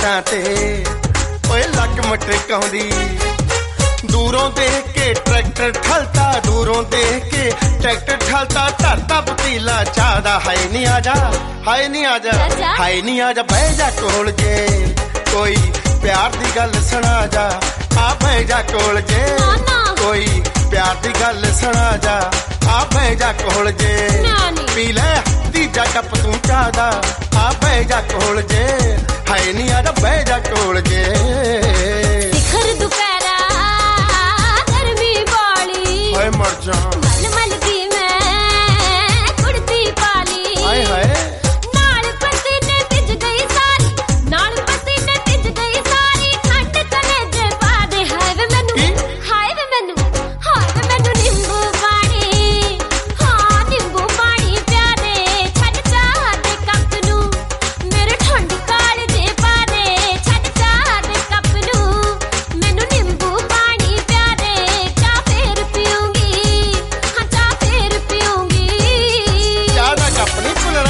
मोटां ते ओए लक मटकाउंदी दूरों देख के ट्रैक्टर ठलता दूरों देख के ट्रैक्टर ठलता धरता पतीला चाहदा हाय नी आजा हाय नी आजा हाय नी आजा बह जा कोल जे कोई प्यार दी गल सुना जा आ बह जा कोल जे कोई प्यार दी गल सुना जा आ बह जा कोल जे पी ले तीजा कप तू चाहदा आ बह जा कोल जे हाय नी आजा बह जा कोल जे शिखर दुपहरा गर्मी बाली हाय मर जा मल मल दी मैं कुड़ती पाली हाय हाय नाल पसीने भिज गई सारी नाल पसीने भिज गई सारी ठंड कलेजे पा दे हाय वे मैनू नींबू पानी हाँ नींबू पानी पिया दे छੱਡ चाह दे कप नू मेरे ठंड कालजे पा दे छੱਡ चाह दे कप नू मैनू नींबू पानी पिया दे चाह फेर पीऊंगी हाँ चाह फेर पीऊंगी ਚਾਹ ਦਾ ਕੱਪ ਨਹੀਂ ਭੁੱਲਣਾ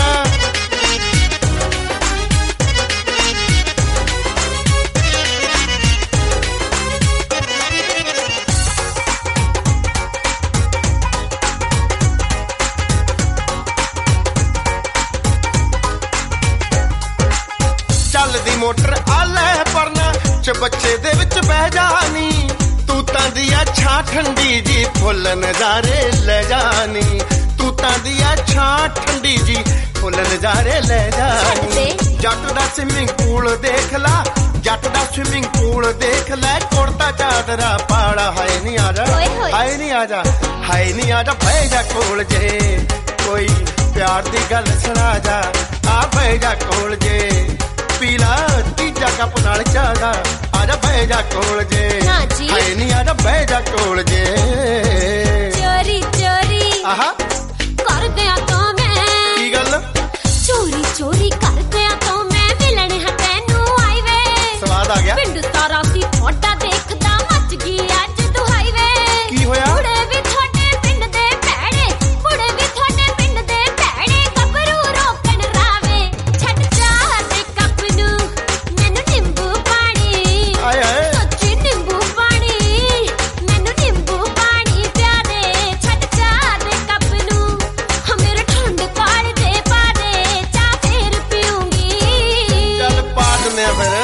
ਚੱਲਦੀ ਮੋਟਰ ਆ ਲੈ ਪਰਨਾ ਚ ਬੱਚੇ ਦੇ ਵਿੱਚ ਬਹਿ ਜਾਨੀ ਤੂੰ ਤਾਂ ਦੀ ਆ ਛਾਂ ਠੰਡੀ ਜੀ ਫੁੱਲ ਨਜ਼ਾਰੇ ਲੈ ਜਾਨੀ ਤੂੰ ਤਾਂ ਦੀ ਆ ਛਾਂ ਠੰਡੀ ਜੀ ਫੁੱਲ ਨਜ਼ਾਰੇ ਲੈ ਜਾਨੀ ਜੱਟ ਦਾ ਸਵਿਮਿੰਗ ਪੂਲ ਦੇਖ ਲਾ ਜੱਟ ਦਾ ਸਵਿਮਿੰਗ ਪੂਲ ਦੇਖ ਲੈ ਕੁੜਤਾ ਚਾਦਰਾ ਪਾੜਾ ਹਾਏ ਨੀ ਆਜਾ ਹਾਏ ਨੀ ਆਜਾ ਹਾਏ ਨੀ ਆਜਾ ਬਹਿ ਜਾ ਕੋਲ ਜੇ ਕੋਈ ਪਿਆਰ ਦੀ ਗੱਲ ਸੁਣਾ ਜਾ ਆ ਬਹਿ ਜਾ ਕੋਲ ਜੇ ਪੀਲਾ ਤੀਜਾ ਕੱਪ ਨਾਲ ਚਾਹਦਾ ਆਜਾ ਬਹਿ ਜਾ ਕੋਲ ਜੇ ਹਾਏ ਨੀ ਆਜਾ ਬਹਿ ਜਾ ਕੋਲ ਜੇ ਚੋਰੀ ਚੋਰੀ ਆਹਾ ਕਰਦੇ ਆ ਤੋਂ ਮੈਂ ਕੀ ਗੱਲ ਚੋਰੀ ਚੋਰੀ ਕਰਦੇ ਆ ਤੋਂ ਮੈਂ ਮਿਲਣ ਹੈ ਤੈਨੂੰ ਆਈ ਵੇ ਸਵਾਦ ਆ ਗਿਆ ਪਿੰਡ ਸਾਰਾ ਸੀ ਤੁਹਾਡਾ ਦੇਖਦਾ ਮੱਚ ਗਈ ਅੱਜ ਦੁਹਾਈ ਵੇ ਕੀ ਹੋਇਆ ਕੁੜੇ ਵੀ ਤੁਹਾਡੇ ਪਿੰਡ ਦੇ ਭੈੜੇ ਕੁੜੇ ਵੀ ਤੁਹਾਡੇ ਪਿੰਡ ਦੇ ਭੈੜੇ ਗੱਭਰੂ ਰੋਕਣ ਰਾਵੇ ਛੱਡ ਚਾਹ ਦੇ ਕੱਪ ਨੂੰ ਮੈਨੂੰ ਨਿੰਬੂ ਪਾਣੀ ਆਏ ਹਾਏ ਸੱਚੀ ਨਿੰਬੂ ਪਾਣੀ ਮੈਨੂੰ ਨਿੰਬੂ ਪਾਣੀ ਪਿਆ ਦੇ ਛੱਡ ਚਾਹ ਦੇ ਕੱਪ ਨੂੰ ਹਾਂ ਮੇਰੇ ਠੰਡ ਕਾਲਜੇ ਪਾ ਦੇ ਚਾਹ ਫੇਰ ਪੀਊਂਗੀ ਚੱਲ ਪਾ ਦਿੰਦੇ ਆ ਫਿਰ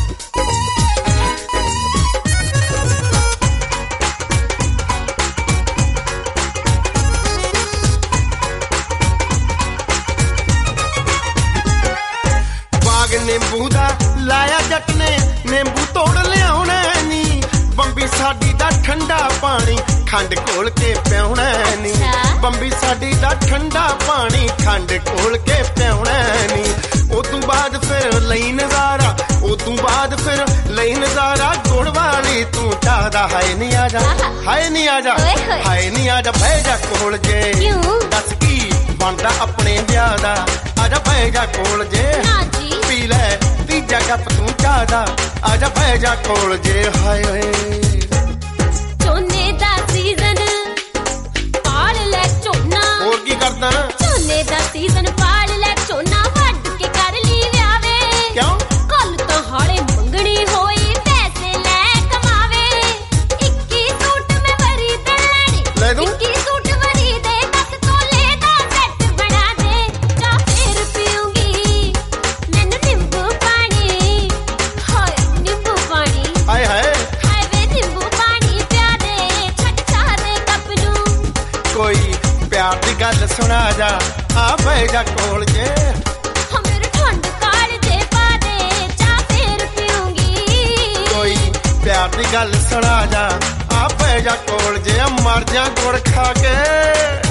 ਬਾਗ ਨਿੰਬੂ ਦਾ ਲਾਇਆ ਜੱਟ ਨੇ ਨਿੰਬੂ ਤੋੜ ਲਿਆਉਣਾ ਨੀ ਬੰਬੀ ਸਾਡੀ ਦਾ ਠੰਡਾ ਪਾਣੀ ਖੰਡ ਘੋਲ ਕੇ ਪਿਆਉਣਾ ਨੀ ਬੰਬੀ ਸਾਡੀ ਦਾ ਠੰਡਾ ਪਾਣੀ ਖੰਡ ਘੋਲ ਕੇ ਪਿਆਉਣਾ ਨੀ ਉਦੋਂ ਬਾਅਦ ਫਿਰ ਲਈ ਨਜ਼ਾਰਾ ਉਦੋਂ ਬਾਅਦ ਫਿਰ ਲਈ ਨਜ਼ਾਰਾ ਗੁੜ ਵਾਲੀ ਤੂੰ ਚਾਹਦਾ ਹਾਏ ਨੀ ਆਜਾ ਹਾਏ ਨੀ ਆਜਾ ਹਾਏ ਨੀ ਆਜਾ ਬਹਿ ਜਾ ਕੋਲ ਜੇ ਦੱਸ ਕੀ ਬਣਦਾ ਆਪਣੇ ਵਿਆਹ ਦਾ ਆਜਾ ਬਹਿ ਜਾ ਕੋਲ ਜੇ ਪੀ ਲੈ ਤੀਜਾ ਕੱਪ ਤੂੰ ਚਾਹਦਾ ਆਜਾ ਬਹਿ ਜਾ ਕੋਲ ਜੇ ਹਾਏ ਓਏ ਝੋਨੇ ਦਾ ਸੀਜ਼ਨ ਪਾਲ ਲੈ ਝੋਨਾ ਹੋਰ ਕੀ ਕਰਦਾ ਝੋਨੇ ਦਾ ਸੀਜ਼ਨ ਪਾਲ ਲੈ ਝੋਨਾ ਵੱਢ ਕੇ ਕਰ ਲਈ ਵਿਆਵੇ ਕਿਉਂ ਕੱਲ ਤਾਂ ਹਾਲੇ ਮੰਗਣੀ ਹੋਈ ਪੈਸੇ ਲੈ ਕਮਾਵੇ 21 ਸੂਟ ਮੈਂ ਵਰੀ ਤੇ ਲੈਣੀ ਲੈ ਦੂੰ 21 ਸੂਟ ਵਰੀ ਦੇ 10 ਤੋਲੇ ਦਾ ਸੈੱਟ ਬਣਾ ਦੇ ਚਾਹ ਫੇਰ ਪੀਊਂਗੀ ਮੈਨੂੰ ਨਿੰਬੂ ਪਾਣੀ ਹਾਏ ਨਿੰਬੂ ਪਾਣੀ ਹਾਏ ਹਾਏ ਹਾਏ ਵੇ ਨਿੰਬੂ ਪਾਣੀ ਪਿਆ ਦੇ ਛੱਡ ਚਾਹ ਦੇ ਕੱਪ ਨੂੰ ਕੋਈ ਪਿਆਰ ਦੀ ਗੱਲ ਸੁਣਾ ਜਾ ਆ ਬਹਿ ਜਾ ਕੋਲ ਜੇ ਹਾਂ ਮੇਰੇ ਠੰਡ ਕਾਲਜੇ ਪਾ ਦੇ ਚਾਹ ਫੇਰ ਪੀਊਂਗੀ ਕੋਈ ਪਿਆਰ ਦੀ ਗੱਲ ਸੁਣਾ ਜਾ ਆ ਬਹਿ ਜਾ ਕੋਲ ਜੇ ਮਰ ਜਾ ਗੁੜ ਖਾ ਕੇ